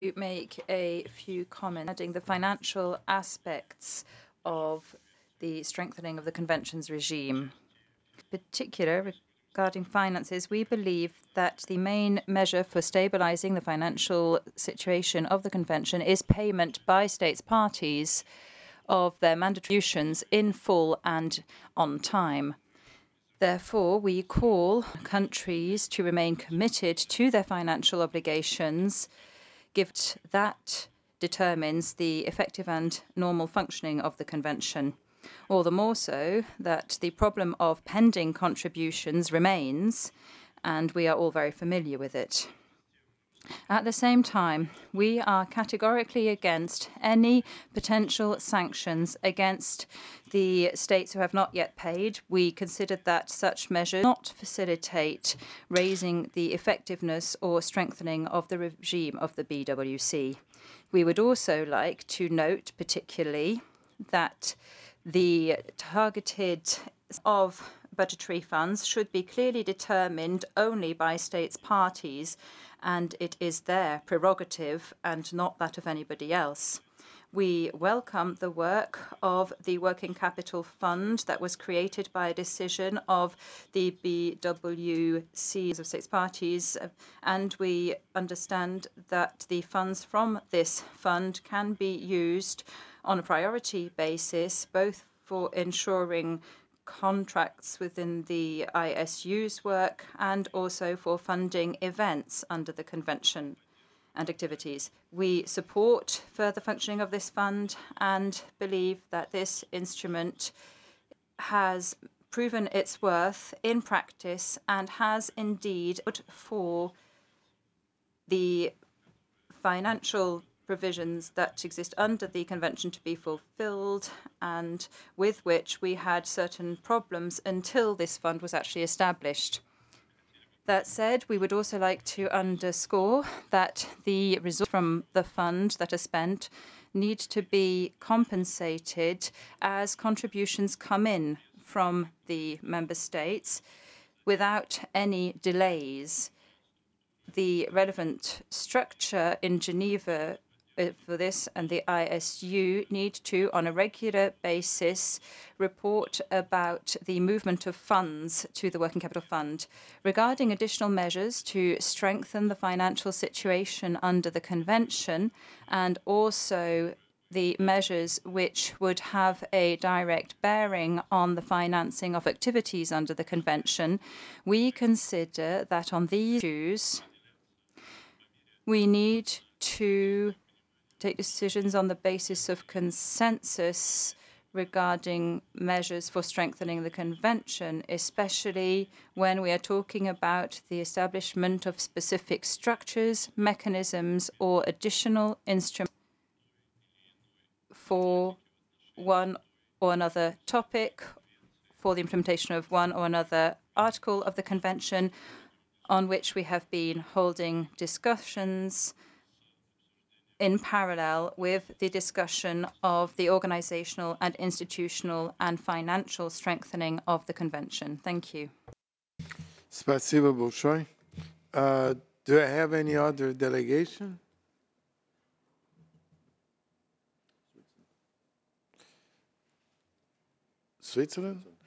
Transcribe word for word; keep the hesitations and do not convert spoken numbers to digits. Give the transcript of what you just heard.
to make a few comments adding the financial aspects of the strengthening of the Convention's regime. In particular, regarding finances, we believe that the main measure for stabilizing the financial situation of the Convention is payment by states parties of their mandatory contributions in full and on time. Therefore, we call countries to remain committed to their financial obligations, given that determines the effective and normal functioning of the Convention. All the more so that the problem of pending contributions remains, and we are all very familiar with it. At the same time, we are categorically against any potential sanctions against the states who have not yet paid. We consider that such measures do not facilitate raising the effectiveness or strengthening of the regime of the B W C. We would also like to note particularly that the targeted of budgetary funds should be clearly determined only by states parties, and it is their prerogative and not that of anybody else. We welcome the work of the Working Capital Fund that was created by a decision of the B W C of states parties, and we understand that the funds from this fund can be used on a priority basis, both for ensuring contracts within the I S U's work and also for funding events under the Convention and activities. We support further functioning of this fund and believe that this instrument has proven its worth in practice and has indeed put for the financial provisions that exist under the Convention to be fulfilled, and with which we had certain problems until this fund was actually established. That said, we would also like to underscore that the resources from the fund that are spent need to be compensated as contributions come in from the member states without any delays. The relevant structure in Geneva for this and the I S U need to, on a regular basis, report about the movement of funds to the Working Capital Fund. Regarding additional measures to strengthen the financial situation under the Convention and also the measures which would have a direct bearing on the financing of activities under the Convention, we consider that on these issues, we need to take decisions on the basis of consensus regarding measures for strengthening the Convention, especially when we are talking about the establishment of specific structures, mechanisms, or additional instruments for one or another topic, for the implementation of one or another article of the Convention, on which we have been holding discussions in parallel with the discussion of the organizational and institutional and financial strengthening of the Convention. Thank you. Спасибо большое. Uh, do I have any other delegation? Switzerland?